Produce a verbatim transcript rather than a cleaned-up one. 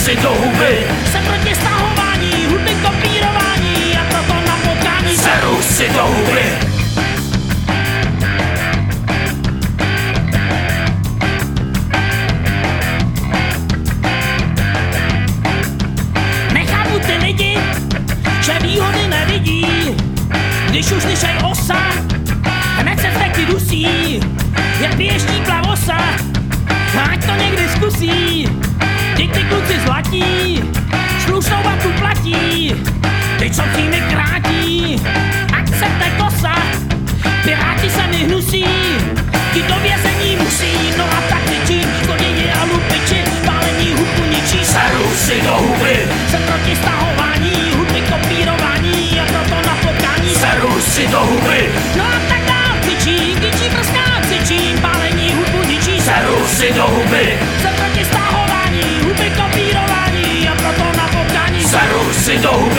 si do huby. Jsem proti stahování, hudby kopírování a proto na potkání seru si do huby. Nechápu ty lidi, že výhody nevidí, když už slyšej osa, hned se v taky dusí, jak běžní plavosa, ať to někdy zkusí. Teď ty kluci zlatí, slušnou vatu platí, teď co týmy krátí, ať se te kosa, piráti se mi hnusí, ti do vězení musí, no a tak ničí, škodění a lupiči, pálení hudbu ničí. Seru si do huby. Jsem proti stahování, hudby kopírování a proto na potkání seru si do huby. No a tak dál křičí, křičí prská, křičí, pálení hudbu ničí. Seru si do huby. Jsem proti stahování, hudby kopírování a proto na potkání seru si do huby.